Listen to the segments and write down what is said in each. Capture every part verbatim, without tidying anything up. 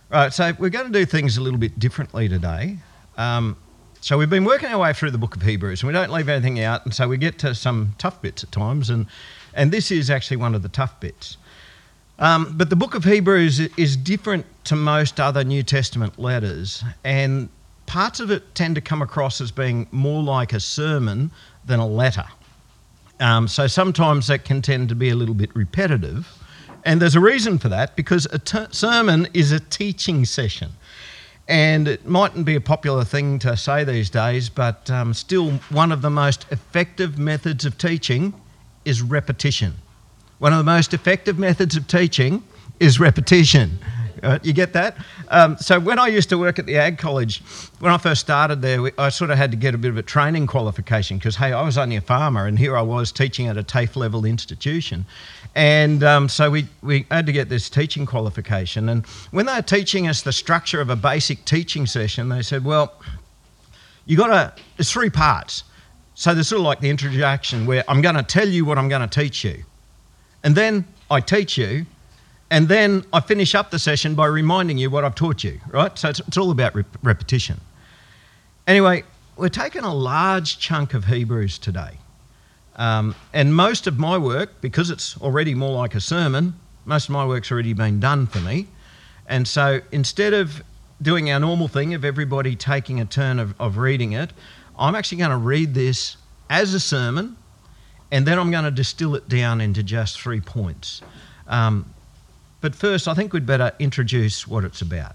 Right, so we're going to do things a little bit differently today. Um, so we've been working our way through the book of Hebrews, and we don't leave anything out, and so we get to some tough bits at times, and, and this is actually one of the tough bits. Um, but the book of Hebrews is different to most other New Testament letters, and parts of it tend to come across as being more like a sermon than a letter. Um, so sometimes that can tend to be a little bit repetitive. And there's a reason for that, because a t- sermon is a teaching session. And it mightn't be a popular thing to say these days, but um, still one of the most effective methods of teaching is repetition. One of the most effective methods of teaching is repetition. Uh, you get that? Um, so when I used to work at the Ag College, when I first started there, we, I sort of had to get a bit of a training qualification because, hey, I was only a farmer and here I was teaching at a TAFE level institution. And um, so we, we had to get this teaching qualification. And when they were teaching us the structure of a basic teaching session, they said, well, you got to, there's three parts. So there's sort of like the introduction where I'm going to tell you what I'm going to teach you. And then I teach you. And then I finish up the session by reminding you what I've taught you, right? So it's, it's all about rep- repetition. Anyway, we're taking a large chunk of Hebrews today. Um, and most of my work, because it's already more like a sermon, most of my work's already been done for me. And so instead of doing our normal thing of everybody taking a turn of, of reading it, I'm actually going to read this as a sermon, and then I'm going to distill it down into just three points. Um, But first, I think we'd better introduce what it's about.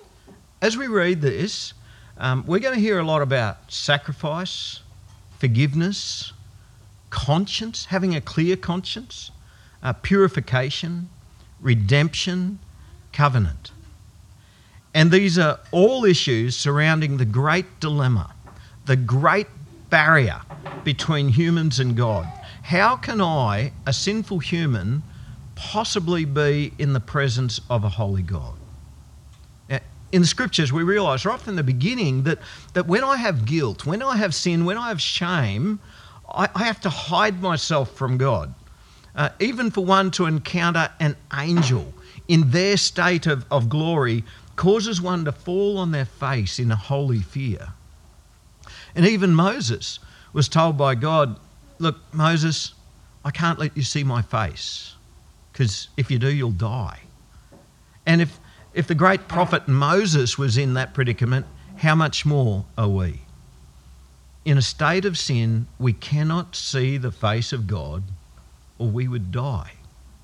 As we read this, um, we're going to hear a lot about sacrifice, forgiveness, conscience, having a clear conscience, uh, purification, redemption, covenant. And these are all issues surrounding the great dilemma, the great barrier between humans and God. How can I, a sinful human, possibly be in the presence of a holy God? Now, in the scriptures, we realise right from the beginning that, that when I have guilt, when I have sin, when I have shame, I, I have to hide myself from God. Uh, even for one to encounter an angel in their state of, of glory causes one to fall on their face in a holy fear. And even Moses was told by God, look, Moses, I can't let you see my face, because if you do, you'll die. And if, if the great prophet Moses was in that predicament, how much more are we? In a state of sin, we cannot see the face of God or we would die.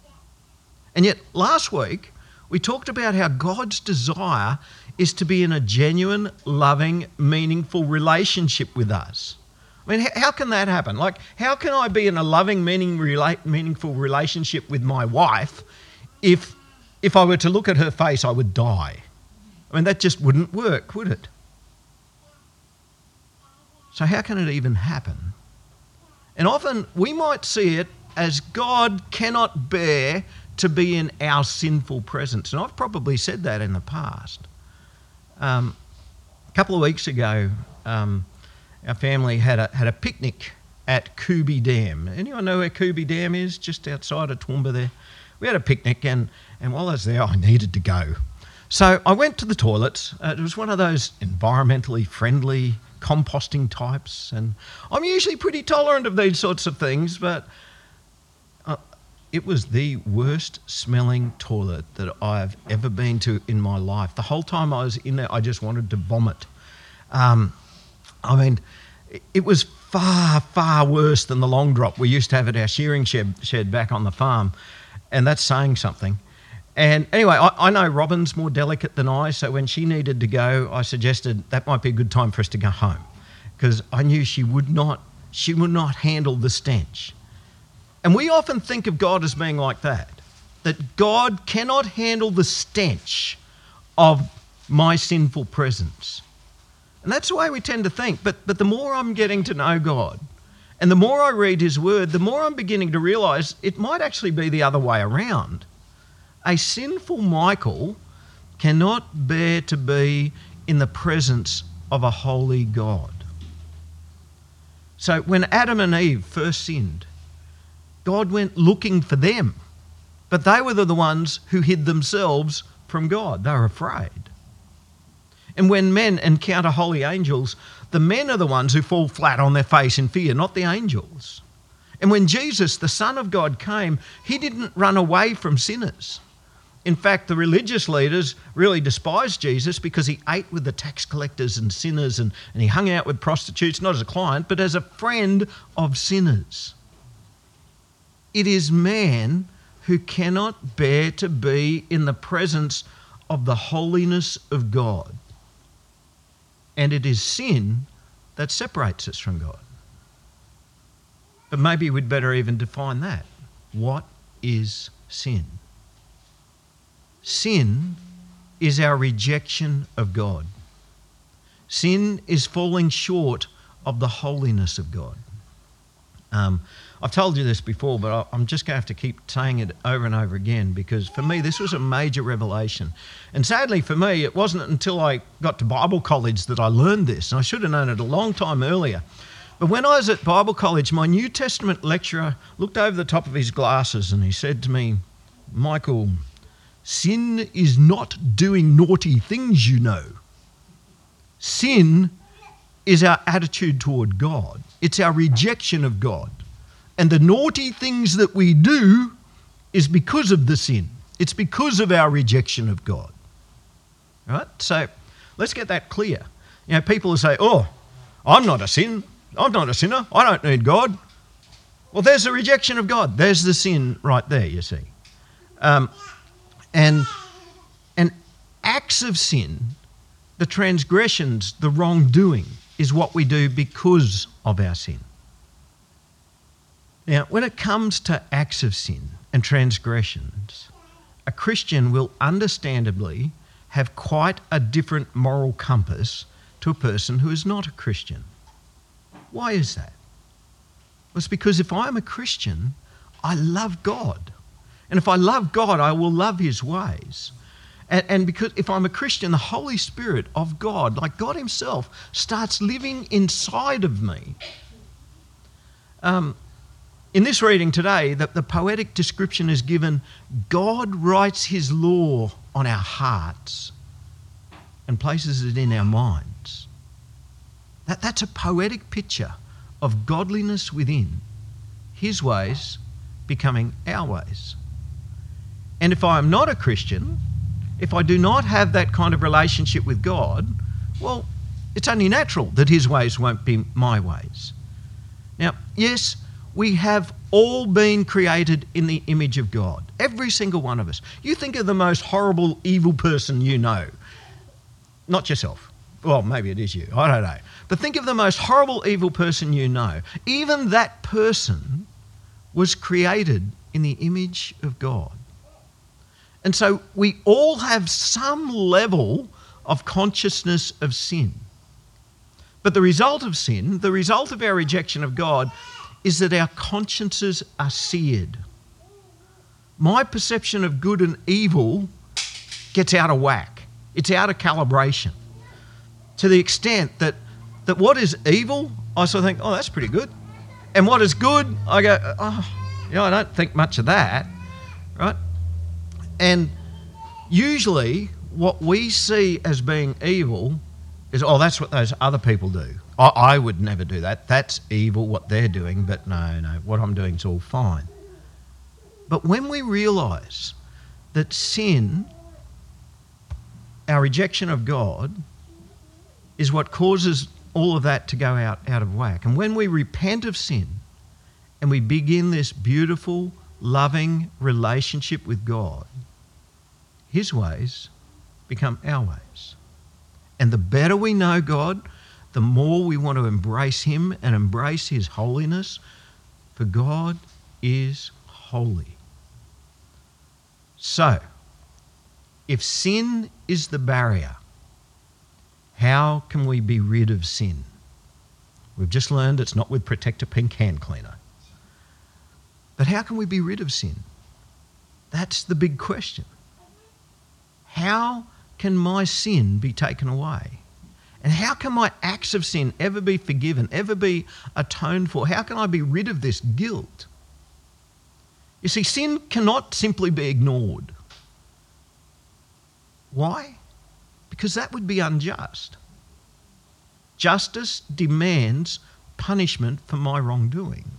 And yet last week, we talked about how God's desire is to be in a genuine, loving, meaningful relationship with us. I mean, how can that happen? Like, how can I be in a loving, meaning, rela- meaningful relationship with my wife if, if I were to look at her face, I would die? I mean, that just wouldn't work, would it? So how can it even happen? And often we might see it as God cannot bear to be in our sinful presence. And I've probably said that in the past. Um, a couple of weeks ago, um, our family had a had a picnic at Kubi Dam. Anyone know where Kubi Dam is? Just outside of Toowoomba there. We had a picnic, and, and while I was there, I needed to go. So I went to the toilets. Uh, it was one of those environmentally friendly composting types, and I'm usually pretty tolerant of these sorts of things, but uh, it was the worst smelling toilet that I've ever been to in my life. The whole time I was in there, I just wanted to vomit. Um, I mean, it was far, far worse than the long drop we used to have at our shearing shed, shed back on the farm, and that's saying something. And anyway, I, I know Robin's more delicate than I, so when she needed to go, I suggested that might be a good time for us to go home, because I knew she would not, she would not handle the stench. And we often think of God as being like that, that God cannot handle the stench of my sinful presence. And that's the way we tend to think. But but the more I'm getting to know God and the more I read his word, the more I'm beginning to realise it might actually be the other way around. A sinful Michael cannot bear to be in the presence of a holy God. So when Adam and Eve first sinned, God went looking for them, but they were the ones who hid themselves from God. They're afraid. And when men encounter holy angels, the men are the ones who fall flat on their face in fear, not the angels. And when Jesus, the Son of God, came, he didn't run away from sinners. In fact, the religious leaders really despised Jesus because he ate with the tax collectors and sinners, and, and he hung out with prostitutes, not as a client, but as a friend of sinners. It is man who cannot bear to be in the presence of the holiness of God. And it is sin that separates us from God. But maybe we'd better even define that. What is sin? Sin is our rejection of God. Sin is falling short of the holiness of God. Um, I've told you this before, but I'm just going to have to keep saying it over and over again, because for me this was a major revelation. And sadly for me, it wasn't until I got to Bible college that I learned this, and I should have known it a long time earlier. But when I was at Bible college, my New Testament lecturer looked over the top of his glasses and he said to me, "Michael, sin is not doing naughty things, you know. Sin is our attitude toward God. It's our rejection of God. And the naughty things that we do is because of the sin. It's because of our rejection of God." Right? So let's get that clear. You know, people will say, "Oh, I'm not a sin. I'm not a sinner. I don't need God." Well, there's the rejection of God. There's the sin right there, you see. Um, and, and acts of sin, the transgressions, the wrongdoing, is what we do because of our sin. Now, when it comes to acts of sin and transgressions, a Christian will understandably have quite a different moral compass to a person who is not a Christian. Why is that? Well, it's because if I'm a Christian, I love God. And if I love God, I will love his ways. And, and because if I'm a Christian, the Holy Spirit of God, like God himself, starts living inside of me. Um, in this reading today, the, the poetic description is given, God writes his law on our hearts and places it in our minds. That, that's a poetic picture of godliness within, his ways becoming our ways. And if I am not a Christian, if I do not have that kind of relationship with God, well, it's only natural that his ways won't be my ways. Now, yes, we have all been created in the image of God, every single one of us. You think of the most horrible, evil person you know, not yourself. Well, maybe it is you, I don't know. But think of the most horrible, evil person you know. Even that person was created in the image of God. And so we all have some level of consciousness of sin. But the result of sin, the result of our rejection of God, is that our consciences are seared. My perception of good and evil gets out of whack. It's out of calibration. To the extent that, that what is evil, I sort of think, oh, that's pretty good. And what is good, I go, oh, you know, I don't think much of that, right? And usually what we see as being evil is, oh, that's what those other people do. I, I would never do that. That's evil, what they're doing, but no, no, what I'm doing is all fine. But when we realise that sin, our rejection of God, is what causes all of that to go out, out of whack. And when we repent of sin and we begin this beautiful, loving relationship with God, his ways become our ways. And the better we know God, the more we want to embrace him and embrace his holiness, for God is holy. So, if sin is the barrier, how can we be rid of sin? We've just learned it's not with Protector Pink Hand Cleaner. But how can we be rid of sin? That's the big question. How can my sin be taken away? And how can my acts of sin ever be forgiven, ever be atoned for? How can I be rid of this guilt? You see, sin cannot simply be ignored. Why? Because that would be unjust. Justice demands punishment for my wrongdoing.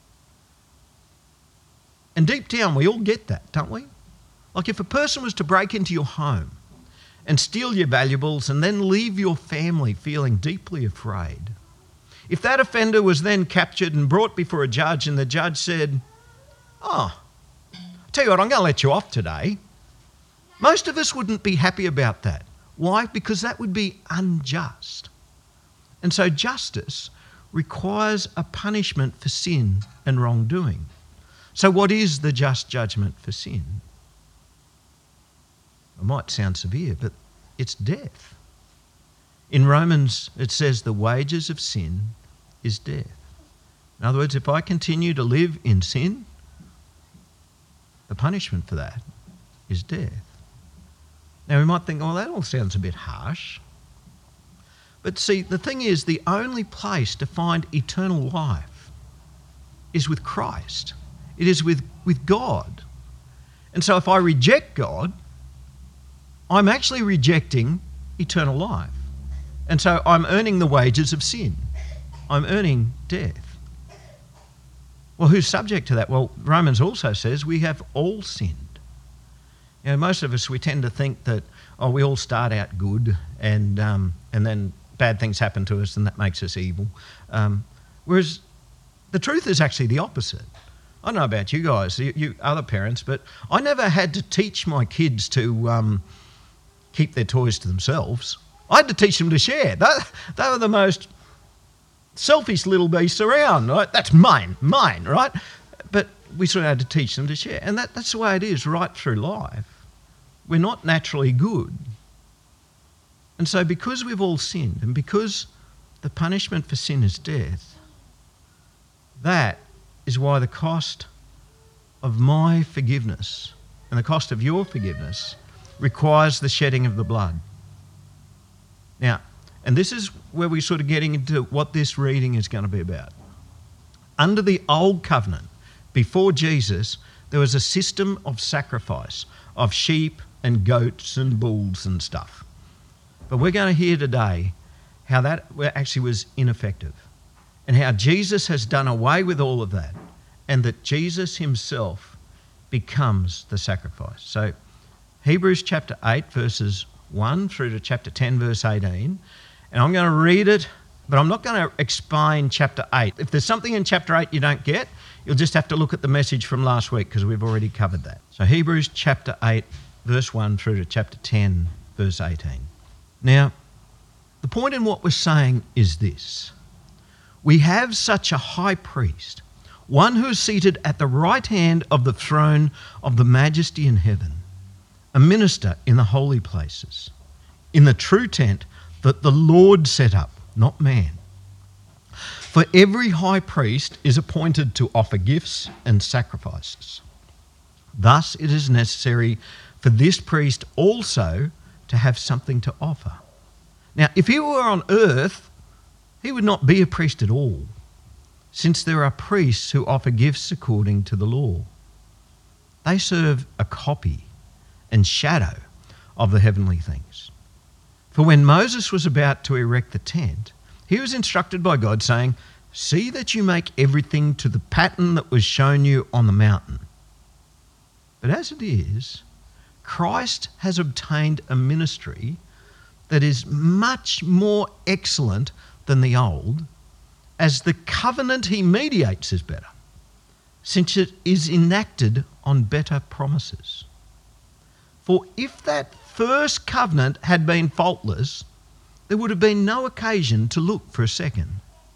And deep down, we all get that, don't we? Like if a person was to break into your home and steal your valuables and then leave your family feeling deeply afraid, if that offender was then captured and brought before a judge and the judge said, oh, I'll tell you what, I'm going to let you off today, most of us wouldn't be happy about that. Why? Because that would be unjust. And so justice requires a punishment for sin and wrongdoing. So what is the just judgment for sin? It might sound severe, but it's death. In Romans, it says the wages of sin is death. In other words, if I continue to live in sin, the punishment for that is death. Now we might think, well, that all sounds a bit harsh. But see, the thing is, the only place to find eternal life is with Christ. It is with, with God. And so if I reject God, I'm actually rejecting eternal life. And so I'm earning the wages of sin. I'm earning death. Well, who's subject to that? Well, Romans also says we have all sinned. You know, most of us, we tend to think that, oh, we all start out good and um, and then bad things happen to us and that makes us evil. Um, whereas the truth is actually the opposite. I don't know about you guys, you, you other parents, but I never had to teach my kids to um, keep their toys to themselves. I had to teach them to share. They, they were the most selfish little beasts around, right? That's mine, mine, right? But we sort of had to teach them to share. And that, that's the way it is right through life. We're not naturally good. And so because we've all sinned and because the punishment for sin is death, that is why the cost of my forgiveness and the cost of your forgiveness requires the shedding of the blood. Now, and this is where we're sort of getting into what this reading is going to be about. Under the old covenant, before Jesus, there was a system of sacrifice of sheep and goats and bulls and stuff. But we're going to hear today how that actually was ineffective and how Jesus has done away with all of that and that Jesus himself becomes the sacrifice. So Hebrews chapter eight, verses one through to chapter ten, verse eighteen. And I'm going to read it, but I'm not going to explain chapter eight. If there's something in chapter eight you don't get, you'll just have to look at the message from last week because we've already covered that. So Hebrews chapter eight, verse one through to chapter ten, verse eighteen. Now, the point in what we're saying is this. We have such a high priest, one who is seated at the right hand of the throne of the majesty in heaven, a minister in the holy places, in the true tent that the Lord set up, not man. For every high priest is appointed to offer gifts and sacrifices. Thus it is necessary for this priest also to have something to offer. Now, if he were on earth, he would not be a priest at all, since there are priests who offer gifts according to the law. They serve a copy and shadow of the heavenly things. For when Moses was about to erect the tent, he was instructed by God, saying, "See that you make everything to the pattern that was shown you on the mountain." But as it is, Christ has obtained a ministry that is much more excellent than the old, as the covenant he mediates is better, since it is enacted on better promises. For if that first covenant had been faultless, there would have been no occasion to look for a second.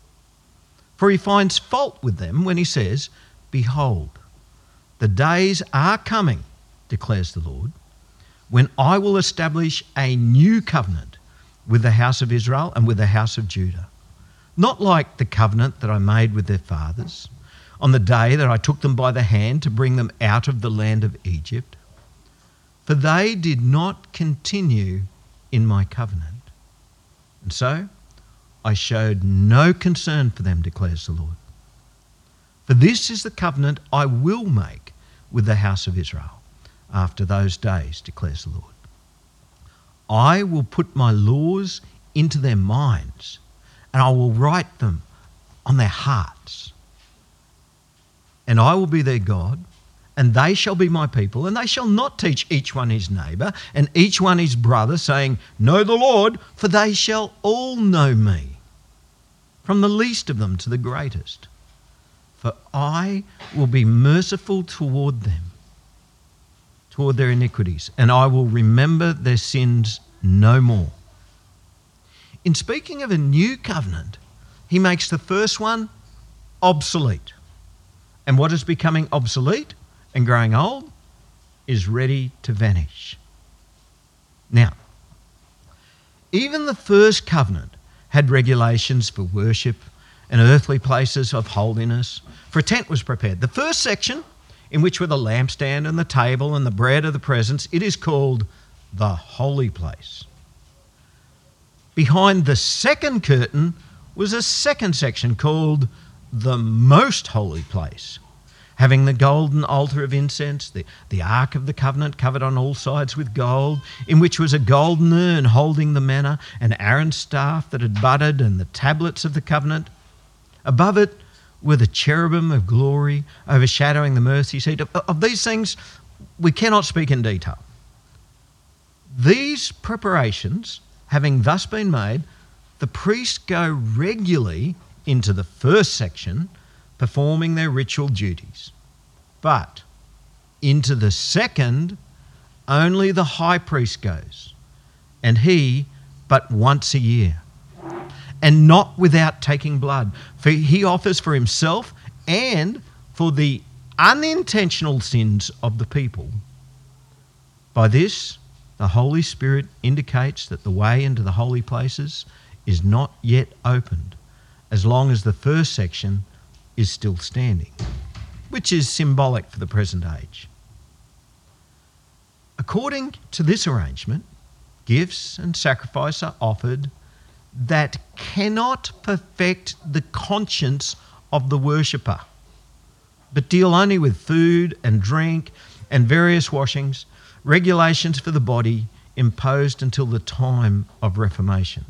For he finds fault with them when he says, "Behold, the days are coming, declares the Lord, when I will establish a new covenant with the house of Israel and with the house of Judah, not like the covenant that I made with their fathers on the day that I took them by the hand to bring them out of the land of Egypt. For they did not continue in my covenant. And so I showed no concern for them, declares the Lord. For this is the covenant I will make with the house of Israel after those days, declares the Lord. I will put my laws into their minds, and I will write them on their hearts. And I will be their God, and they shall be my people, and they shall not teach each one his neighbour and each one his brother, saying, Know the Lord, for they shall all know me, from the least of them to the greatest. For I will be merciful toward them, toward their iniquities, and I will remember their sins no more. In speaking of a new covenant, he makes the first one obsolete. And what is becoming obsolete and growing old is ready to vanish. Now, even the first covenant had regulations for worship and earthly places of holiness, for a tent was prepared. The first section, in which were the lampstand and the table and the bread of the presence, it is called the holy place. Behind the second curtain was a second section called the most holy place, having the golden altar of incense, the, the ark of the covenant covered on all sides with gold, in which was a golden urn holding the manna, and Aaron's staff that had budded, and the tablets of the covenant. Above it were the cherubim of glory overshadowing the mercy seat. Of, of these things we cannot speak in detail. These preparations having thus been made, the priests go regularly into the first section, performing their ritual duties. But into the second, only the high priest goes, and he but once a year, and not without taking blood. For he offers for himself and for the unintentional sins of the people. By this, the Holy Spirit indicates that the way into the holy places is not yet opened, as long as the first section is still standing, which is symbolic for the present age. According to this arrangement, gifts and sacrifice are offered that cannot perfect the conscience of the worshipper, but deal only with food and drink and various washings, regulations for the body imposed until the time of Reformation.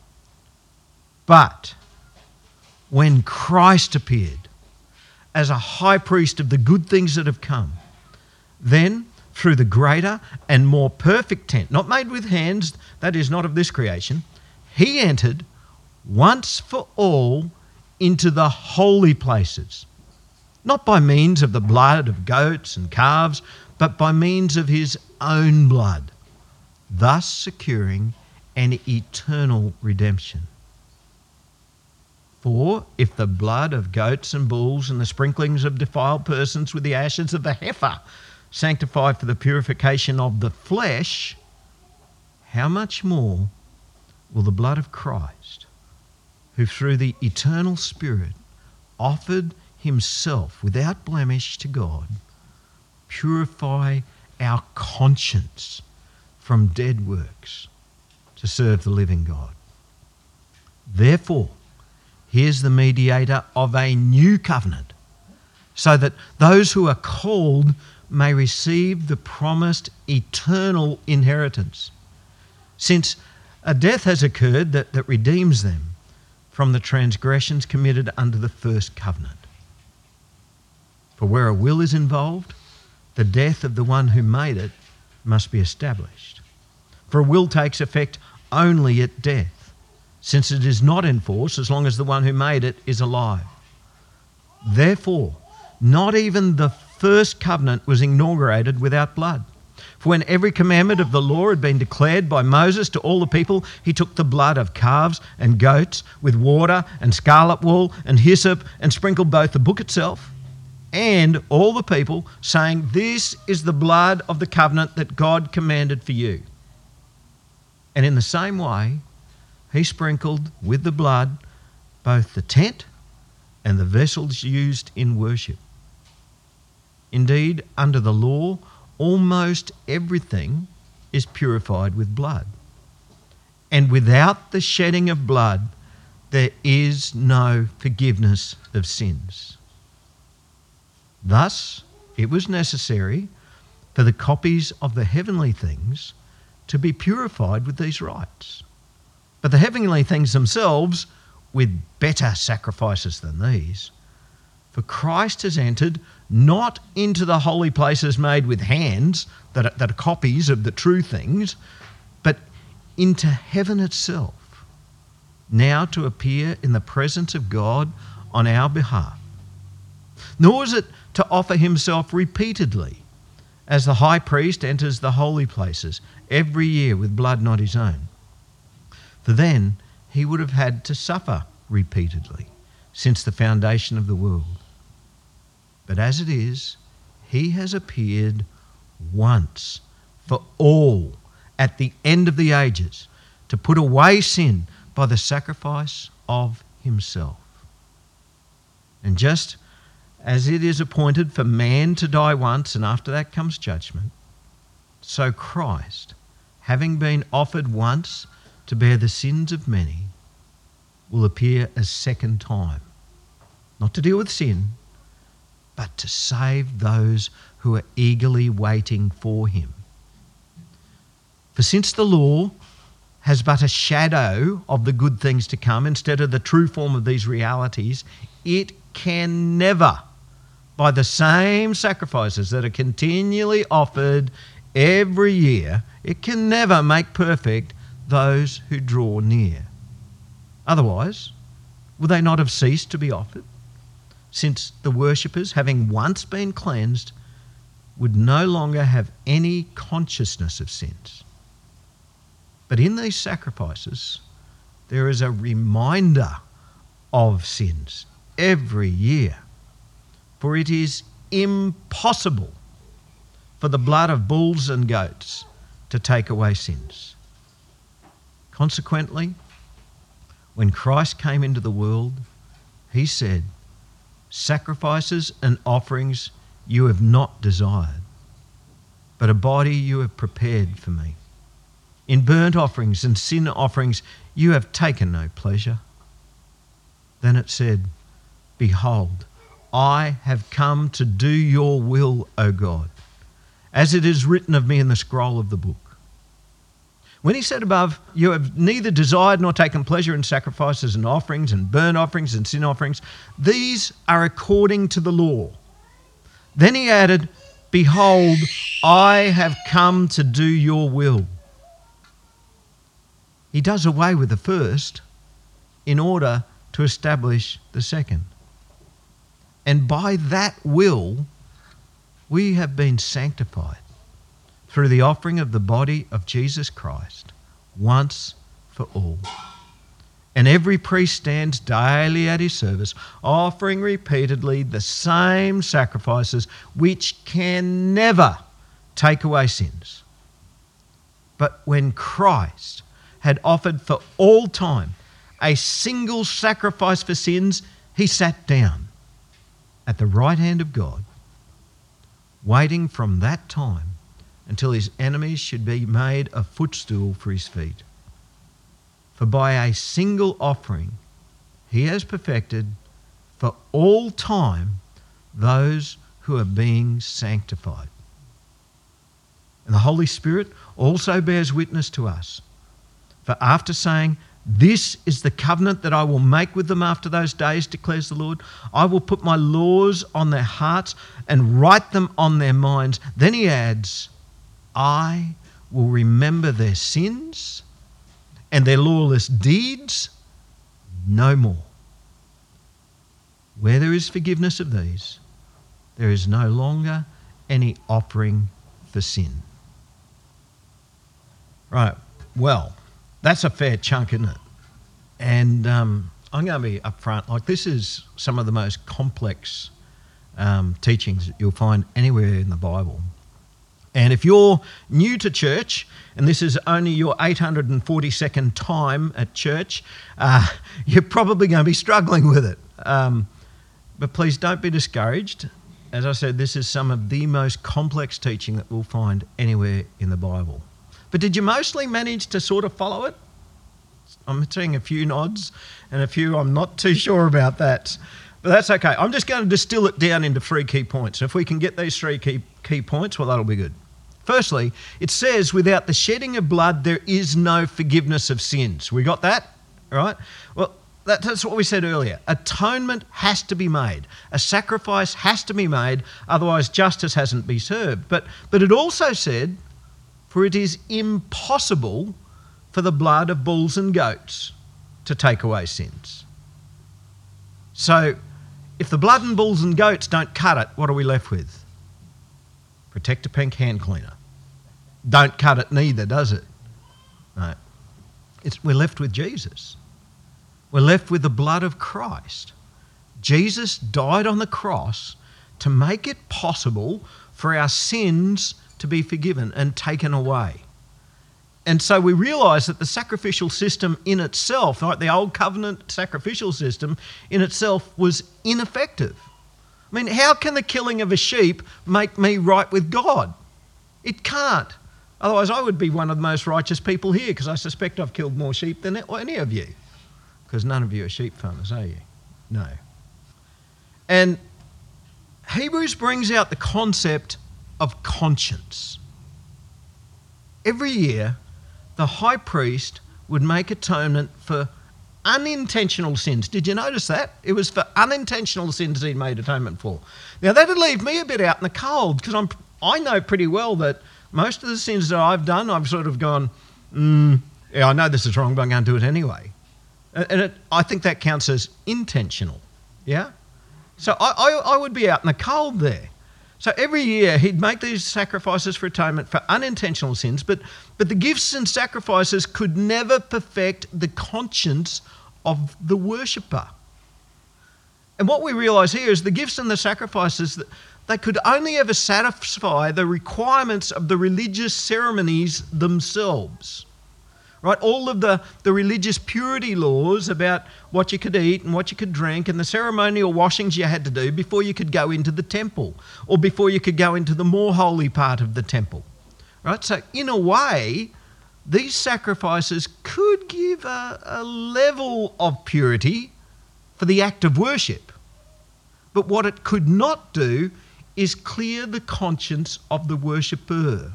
But when Christ appeared as a high priest of the good things that have come, then through the greater and more perfect tent, not made with hands, that is not of this creation, he entered once for all into the holy places, not by means of the blood of goats and calves, but by means of his own blood, thus securing an eternal redemption. For if the blood of goats and bulls and the sprinklings of defiled persons with the ashes of the heifer sanctify for the purification of the flesh, how much more will the blood of Christ, who through the eternal Spirit offered himself without blemish to God, purify our conscience from dead works to serve the living God. Therefore, he is the mediator of a new covenant, so that those who are called may receive the promised eternal inheritance, since a death has occurred that, that redeems them from the transgressions committed under the first covenant. For where a will is involved, the death of the one who made it must be established. For a will takes effect only at death, since it is not in force as long as the one who made it is alive. Therefore, not even the first covenant was inaugurated without blood. For when every commandment of the law had been declared by Moses to all the people, he took the blood of calves and goats with water and scarlet wool and hyssop and sprinkled both the book itself and all the people, saying, This is the blood of the covenant that God commanded for you. And in the same way, he sprinkled with the blood both the tent and the vessels used in worship. Indeed, under the law, almost everything is purified with blood. And without the shedding of blood, there is no forgiveness of sins. Thus, it was necessary for the copies of the heavenly things to be purified with these rites. But the heavenly things themselves, with better sacrifices than these. For Christ has entered not into the holy places made with hands, that are, that are copies of the true things, but into heaven itself, now to appear in the presence of God on our behalf. Nor is it to offer himself repeatedly, as the high priest enters the holy places every year with blood not his own. For then he would have had to suffer repeatedly since the foundation of the world. But as it is, he has appeared once for all at the end of the ages to put away sin by the sacrifice of himself. And just as it is appointed for man to die once and after that comes judgment, so Christ, having been offered once to bear the sins of many, will appear a second time, not to deal with sin, but to save those who are eagerly waiting for him. For since the law has but a shadow of the good things to come instead of the true form of these realities, it can never, by the same sacrifices that are continually offered every year, it can never make perfect those who draw near. Otherwise, would they not have ceased to be offered, since the worshippers, having once been cleansed, would no longer have any consciousness of sins? But in these sacrifices, there is a reminder of sins every year, for it is impossible for the blood of bulls and goats to take away sins. Consequently, when Christ came into the world, he said, "Sacrifices and offerings you have not desired, but a body you have prepared for me. In burnt offerings and sin offerings you have taken no pleasure." Then it said, "Behold, I have come to do your will, O God, as it is written of me in the scroll of the book." When he said above, "You have neither desired nor taken pleasure in sacrifices and offerings and burnt offerings and sin offerings, these are according to the law." Then he added, "Behold, I have come to do your will." He does away with the first in order to establish the second. And by that will, we have been sanctified through the offering of the body of Jesus Christ once for all. And every priest stands daily at his service, offering repeatedly the same sacrifices which can never take away sins. But when Christ had offered for all time a single sacrifice for sins, he sat down at the right hand of God, waiting from that time until his enemies should be made a footstool for his feet. For by a single offering he has perfected for all time those who are being sanctified. And the Holy Spirit also bears witness to us. For after saying, "This is the covenant that I will make with them after those days, declares the Lord. I will put my laws on their hearts and write them on their minds." Then he adds, "I will remember their sins and their lawless deeds no more." Where there is forgiveness of these, there is no longer any offering for sin. Right, well, that's a fair chunk, isn't it? And um, I'm going to be upfront. Like, this is some of the most complex um, teachings that you'll find anywhere in the Bible. And if you're new to church, and this is only your eight hundred forty-second time at church, uh, you're probably going to be struggling with it. Um, but please don't be discouraged. As I said, this is some of the most complex teaching that we'll find anywhere in the Bible. But did you mostly manage to sort of follow it? I'm seeing a few nods and a few I'm not too sure about that. But that's okay. I'm just going to distill it down into three key points. If we can get these three key, key points, well, that'll be good. Firstly, it says without the shedding of blood, there is no forgiveness of sins. We got that? All right? Well, that, that's what we said earlier. Atonement has to be made. A sacrifice has to be made, otherwise justice hasn't been served. But, but it also said, for it is impossible for the blood of bulls and goats to take away sins. So, if the blood and bulls and goats don't cut it, what are we left with? Protector Pink hand cleaner. Don't cut it neither, does it? No. It's, we're left with Jesus. We're left with the blood of Christ. Jesus died on the cross to make it possible for our sins to be forgiven and taken away. And so we realise that the sacrificial system in itself, right, the old covenant sacrificial system in itself was ineffective. I mean, how can the killing of a sheep make me right with God? It can't. Otherwise, I would be one of the most righteous people here, because I suspect I've killed more sheep than any of you. Because none of you are sheep farmers, are you? No. And Hebrews brings out the concept of conscience. Every year, the high priest would make atonement for unintentional sins. Did you notice that? It was for unintentional sins he'd made atonement for. Now, that'd leave me a bit out in the cold, because I'm I know pretty well that most of the sins that I've done, I've sort of gone, mm, yeah, I know this is wrong, but I'm going to do it anyway. And it, I think that counts as intentional, yeah? So I, I, I would be out in the cold there. So every year he'd make these sacrifices for atonement for unintentional sins, but, but the gifts and sacrifices could never perfect the conscience of the worshipper. And what we realise here is the gifts and the sacrifices, they could only ever satisfy the requirements of the religious ceremonies themselves. Right, all of the, the religious purity laws about what you could eat and what you could drink and the ceremonial washings you had to do before you could go into the temple or before you could go into the more holy part of the temple. Right, so in a way, these sacrifices could give a, a level of purity for the act of worship. But what it could not do is clear the conscience of the worshipper.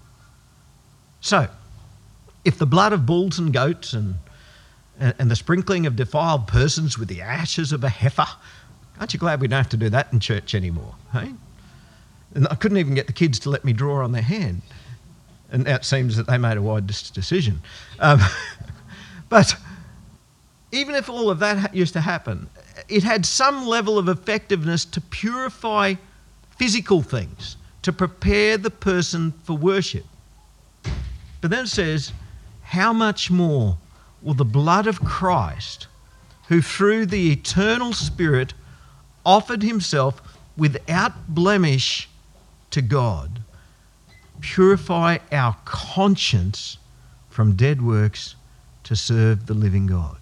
So, if the blood of bulls and goats and, and the sprinkling of defiled persons with the ashes of a heifer, aren't you glad we don't have to do that in church anymore? Hey? And I couldn't even get the kids to let me draw on their hand. And now it seems that they made a wise decision. Um, but even if all of that used to happen, it had some level of effectiveness to purify physical things, to prepare the person for worship. But then it says, how much more will the blood of Christ, who through the eternal Spirit offered himself without blemish to God, purify our conscience from dead works to serve the living God?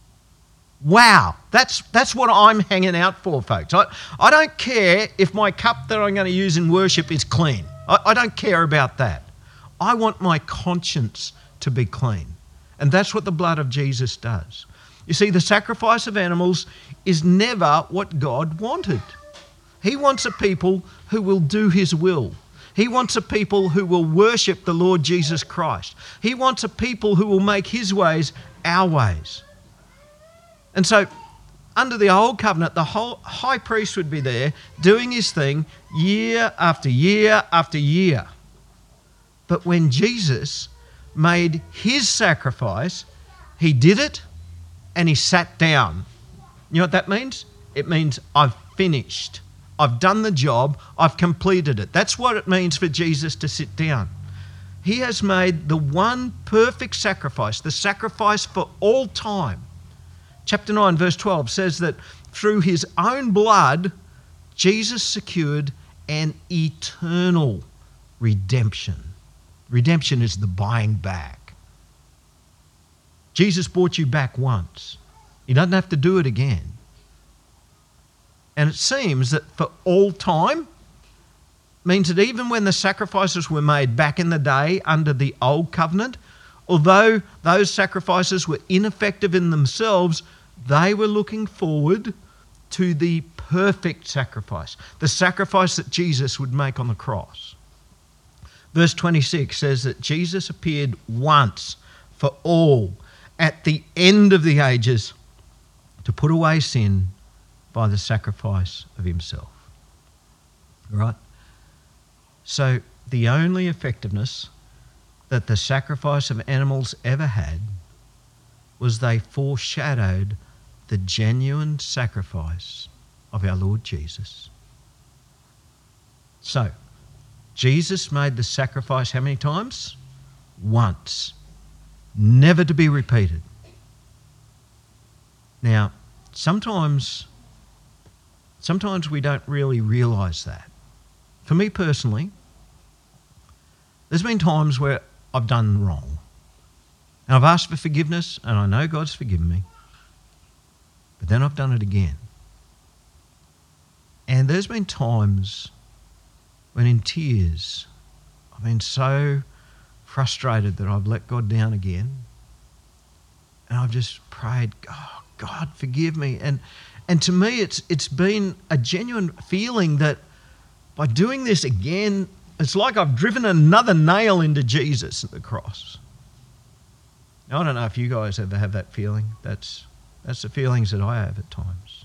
Wow, that's that's what I'm hanging out for, folks. I, I don't care if my cup that I'm going to use in worship is clean. I, I don't care about that. I want my conscience to be clean. And that's what the blood of Jesus does. You see, the sacrifice of animals is never what God wanted. He wants a people who will do his will. He wants a people who will worship the Lord Jesus Christ. He wants a people who will make his ways our ways. And so, under the old covenant, the whole high priest would be there doing his thing year after year after year. But when Jesus made his sacrifice, he did it and he sat down. You know what that means? It means I've finished. I've done the job. I've completed it. That's what it means for Jesus to sit down. He has made the one perfect sacrifice, the sacrifice for all time. Chapter nine, verse twelve says that through his own blood, Jesus secured an eternal redemption. Redemption is the buying back. Jesus bought you back once. He doesn't have to do it again. And it seems that for all time means that even when the sacrifices were made back in the day under the old covenant, although those sacrifices were ineffective in themselves, they were looking forward to the perfect sacrifice, the sacrifice that Jesus would make on the cross. Verse twenty-six says that Jesus appeared once for all at the end of the ages to put away sin by the sacrifice of himself. Right? So the only effectiveness that the sacrifice of animals ever had was they foreshadowed the genuine sacrifice of our Lord Jesus. So, Jesus made the sacrifice how many times? Once. Never to be repeated. Now, sometimes, sometimes we don't really realise that. For me personally, there's been times where I've done wrong. And I've asked for forgiveness, and I know God's forgiven me. But then I've done it again. And there's been times when in tears I've been so frustrated that I've let God down again. And I've just prayed, oh, God, forgive me. And and to me, it's it's been a genuine feeling that by doing this again, it's like I've driven another nail into Jesus at the cross. Now, I don't know if you guys ever have that feeling. That's that's the feelings that I have at times.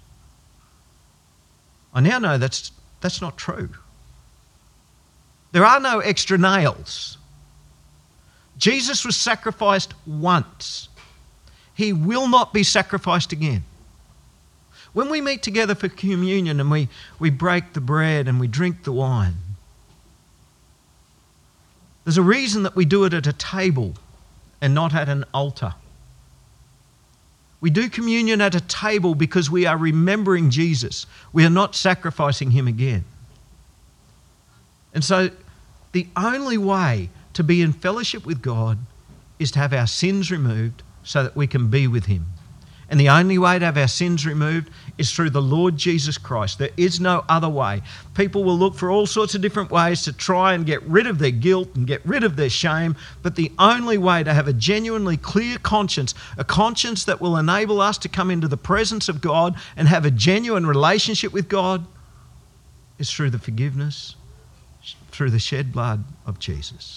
I now know that's that's not true. There are no extra nails. Jesus was sacrificed once. He will not be sacrificed again. When we meet together for communion and we, we break the bread and we drink the wine, there's a reason that we do it at a table and not at an altar. We do communion at a table because we are remembering Jesus. We are not sacrificing him again. And so the only way to be in fellowship with God is to have our sins removed so that we can be with him. And the only way to have our sins removed is through the Lord Jesus Christ. There is no other way. People will look for all sorts of different ways to try and get rid of their guilt and get rid of their shame, but the only way to have a genuinely clear conscience, a conscience that will enable us to come into the presence of God and have a genuine relationship with God, is through the forgiveness, through the shed blood of Jesus.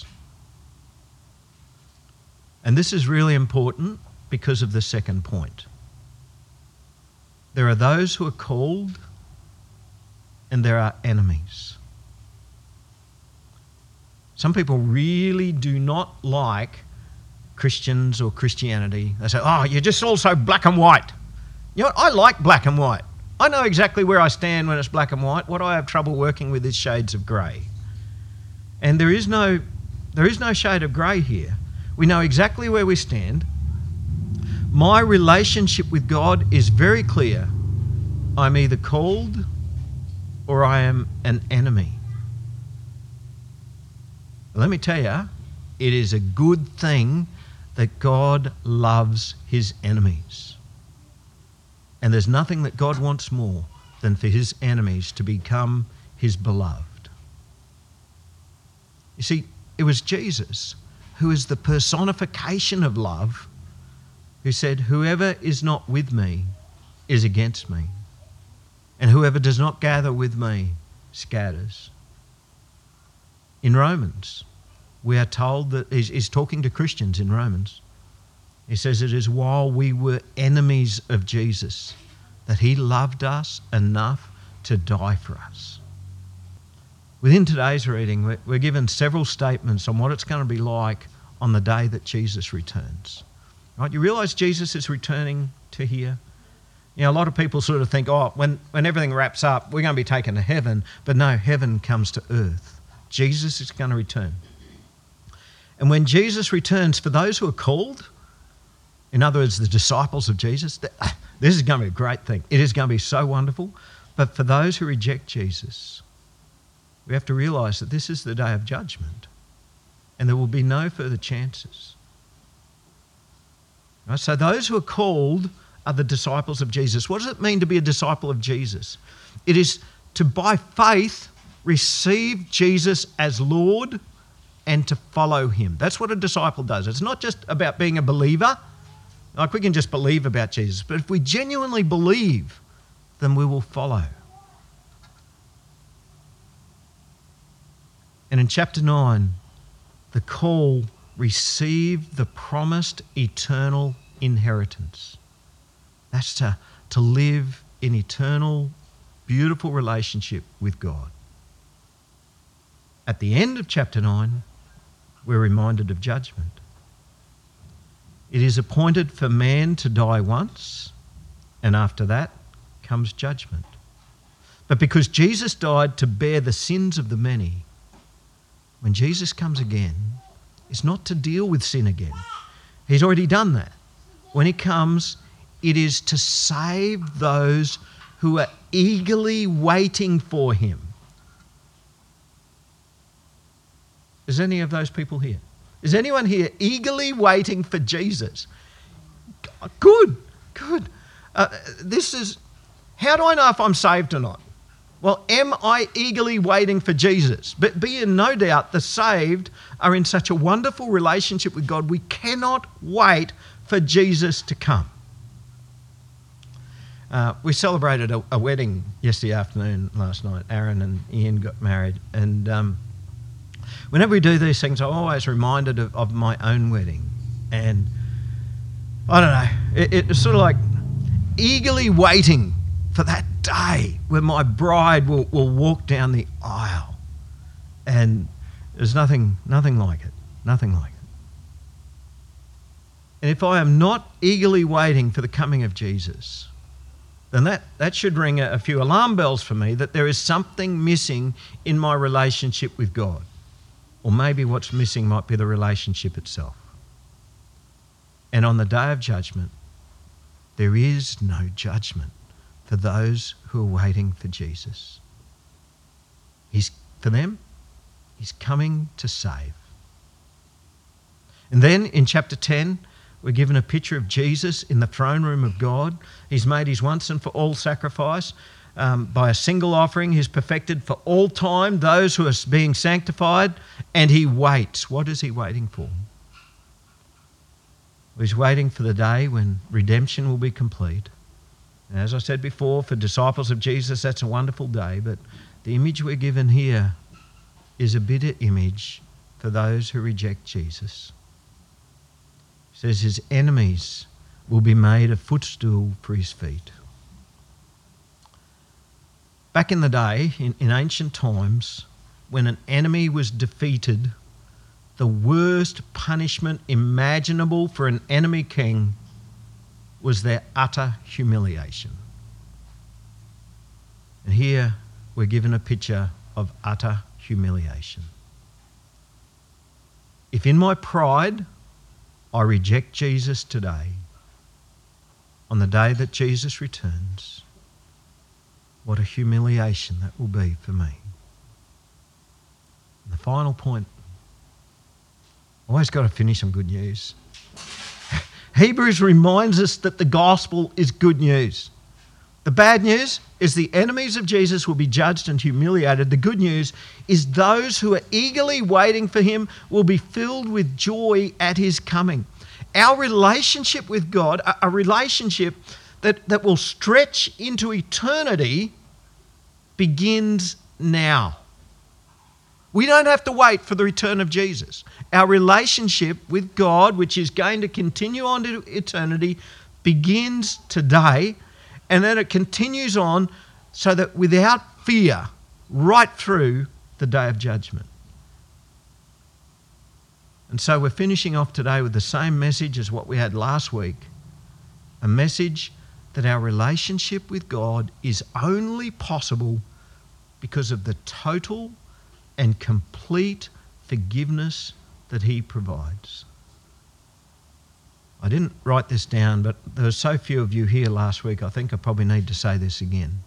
And this is really important because of the second point. There are those who are called and there are enemies. Some people really do not like Christians or Christianity. They say, oh, you're just all so black and white. You know what? I like black and white. I know exactly where I stand when it's black and white. What I have trouble working with is shades of grey. And there is no, there is no shade of grey here. We know exactly where we stand. My relationship with God is very clear. I'm either called or I am an enemy. Let me tell you, it is a good thing that God loves his enemies. And there's nothing that God wants more than for his enemies to become his beloved. You see, it was Jesus who is the personification of love, who said, whoever is not with me is against me, and whoever does not gather with me scatters. In Romans, we are told that he's, he's talking to Christians in Romans. He says it is while we were enemies of Jesus that he loved us enough to die for us. Within today's reading, we're given several statements on what it's going to be like on the day that Jesus returns. Right? You realise Jesus is returning to here? You know, a lot of people sort of think, oh, when, when everything wraps up, we're going to be taken to heaven. But no, heaven comes to earth. Jesus is going to return. And when Jesus returns, for those who are called, in other words, the disciples of Jesus, this is going to be a great thing. It is going to be so wonderful. But for those who reject Jesus, we have to realise that this is the day of judgment and there will be no further chances. Right? So those who are called are the disciples of Jesus. What does it mean to be a disciple of Jesus? It is to, by faith, receive Jesus as Lord and to follow him. That's what a disciple does. It's not just about being a believer. Like we can just believe about Jesus. But if we genuinely believe, then we will follow. And in chapter nine, the call, receive the promised eternal inheritance. That's to, to live in eternal, beautiful relationship with God. At the end of chapter nine, we're reminded of judgment. It is appointed for man to die once, and after that comes judgment. But because Jesus died to bear the sins of the many, when Jesus comes again, it's not to deal with sin again. He's already done that. When he comes, it is to save those who are eagerly waiting for him. Is any of those people here? Is anyone here eagerly waiting for Jesus? Good, good. Uh, this is, how do I know if I'm saved or not? Well, am I eagerly waiting for Jesus? But be in no doubt the saved are in such a wonderful relationship with God, we cannot wait for Jesus to come. Uh, we celebrated a, a wedding yesterday afternoon, last night. Aaron and Ian got married. And um, whenever we do these things, I'm always reminded of, of my own wedding. And I don't know, it, it's sort of like eagerly waiting for that day when my bride will, will walk down the aisle. And there's nothing, nothing like it, nothing like it. And if I am not eagerly waiting for the coming of Jesus, then that, that should ring a, a few alarm bells for me that there is something missing in my relationship with God. Or maybe what's missing might be the relationship itself. And on the day of judgment, there is no judgment for those who are waiting for Jesus. He's, for them, he's coming to save. And then in chapter ten, we're given a picture of Jesus in the throne room of God. He's made his once and for all sacrifice. Um, by a single offering, he's perfected for all time those who are being sanctified, and he waits. What is he waiting for? He's waiting for the day when redemption will be complete. And as I said before, for disciples of Jesus, that's a wonderful day, but the image we're given here is a bitter image for those who reject Jesus. It says his enemies will be made a footstool for his feet. Back in the day, in, in ancient times, when an enemy was defeated, the worst punishment imaginable for an enemy king was their utter humiliation. And here we're given a picture of utter humiliation. If in my pride I reject Jesus today, on the day that Jesus returns, what a humiliation that will be for me. And the final point, always got to finish on good news. Hebrews reminds us that the gospel is good news. The bad news is the enemies of Jesus will be judged and humiliated. The good news is those who are eagerly waiting for him will be filled with joy at his coming. Our relationship with God, a, a relationship that, that will stretch into eternity, begins now. We don't have to wait for the return of Jesus. Our relationship with God, which is going to continue on to eternity, begins today, and then it continues on so that without fear, right through the day of judgment. And so we're finishing off today with the same message as what we had last week, a message that our relationship with God is only possible because of the total and complete forgiveness that he provides. I didn't write this down, but there were so few of you here last week, I think I probably need to say this again.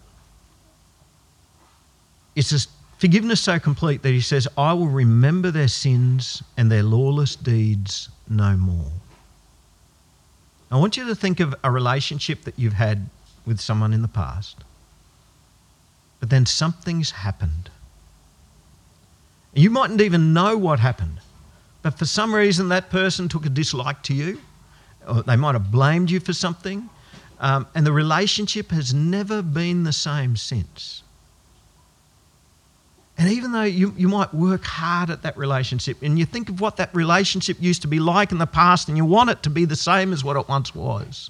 It's a forgiveness so complete that he says, I will remember their sins and their lawless deeds no more. I want you to think of a relationship that you've had with someone in the past, but then something's happened. You mightn't even know what happened, but for some reason that person took a dislike to you, or they might have blamed you for something, um, and the relationship has never been the same since. And even though you, you might work hard at that relationship and you think of what that relationship used to be like in the past and you want it to be the same as what it once was,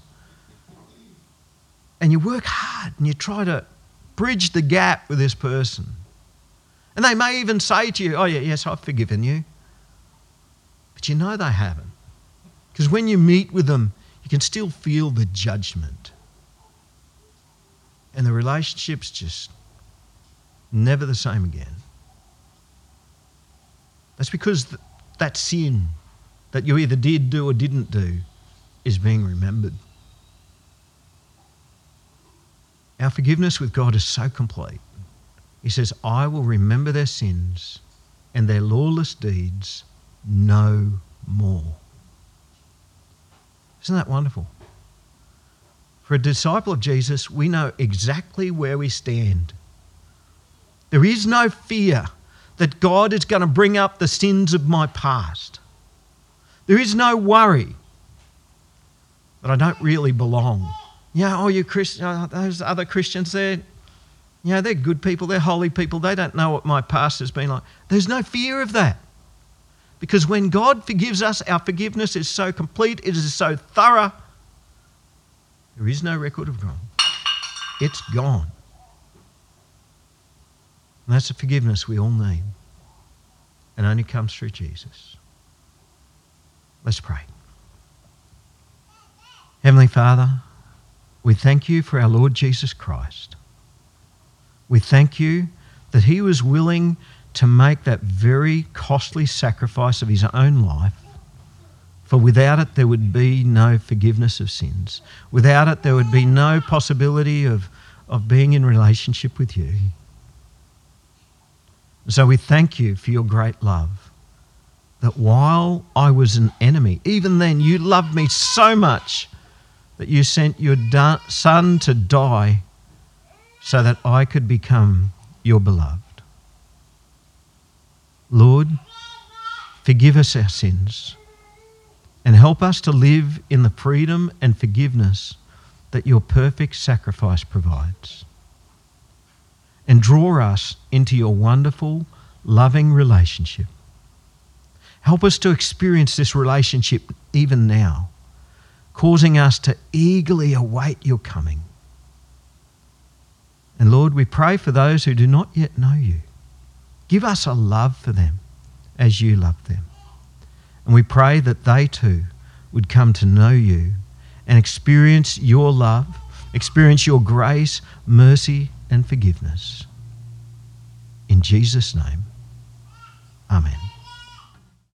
and you work hard and you try to bridge the gap with this person, and they may even say to you, oh, yeah, yes, I've forgiven you. But you know they haven't. Because when you meet with them, you can still feel the judgment. And the relationship's just never the same again. That's because th- that sin that you either did do or didn't do is being remembered. Our forgiveness with God is so complete. He says, I will remember their sins and their lawless deeds no more. Isn't that wonderful? For a disciple of Jesus, we know exactly where we stand. There is no fear that God is going to bring up the sins of my past. There is no worry that I don't really belong. Yeah, oh, you Christ- uh, those other Christians there, you know, they're good people, they're holy people, they don't know what my past has been like. There's no fear of that. Because when God forgives us, our forgiveness is so complete, it is so thorough, there is no record of wrong. It's gone. And that's the forgiveness we all need. And only comes through Jesus. Let's pray. Heavenly Father, we thank you for our Lord Jesus Christ. We thank you that he was willing to make that very costly sacrifice of his own life, for without it there would be no forgiveness of sins. Without it there would be no possibility of, of being in relationship with you. So we thank you for your great love, that while I was an enemy, even then you loved me so much that you sent your da- Son to die so that I could become your beloved. Lord, forgive us our sins and help us to live in the freedom and forgiveness that your perfect sacrifice provides. And draw us into your wonderful, loving relationship. Help us to experience this relationship even now, causing us to eagerly await your coming. And Lord, we pray for those who do not yet know you. Give us a love for them as you love them. And we pray that they too would come to know you and experience your love, experience your grace, mercy, and forgiveness. In Jesus' name, amen.